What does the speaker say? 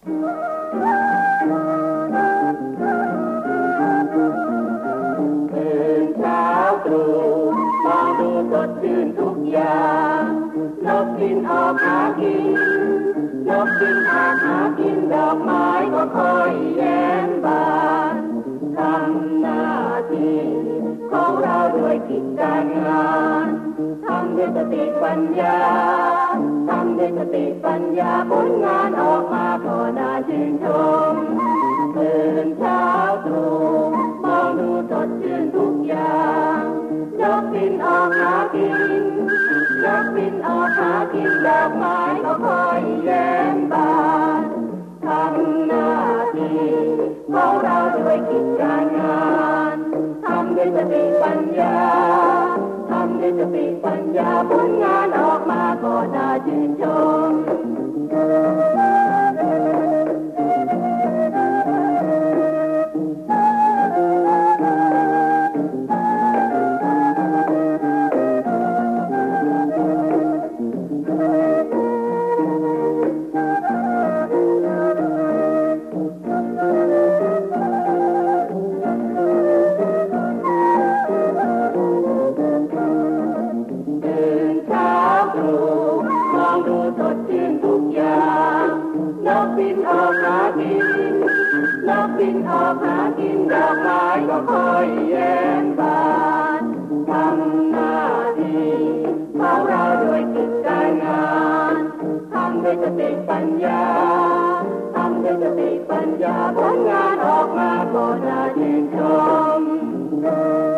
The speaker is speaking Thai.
ตื่นเช้าตรู่มองดูสดชื่นทุกอย่างนกบินออกหากินนกบินออกหากินดอกไม้ก็คอยแย้มบานทำหน้าที่ของเราด้วยกิจการงานทำด้วยสติปัญญาทำด้วยสติปัญญาผลงานออกมาก็น่าชื่นชมตื่นเช้าตรู่มองดูสดชื่นทุกอย่างนกบินออกหากินนกบินออกหากินดอกไม้ก็คอยแย้มบานทำหน้าที่ของเราด้วยกิจการงานทำด้วยสติปัญญาทำด้วยสติปัญญาผลงานออกมาก็น่าชื่นชมนกบินออกหากินนกบินออกหากินดอกไม้ก็คอยแย้มบานทำหน้าที่ของเราด้วยกิจการงานทำด้วยสติปัญญาทำด้วยสติปัญญาผลงานออกมาก็น่าชื่นชม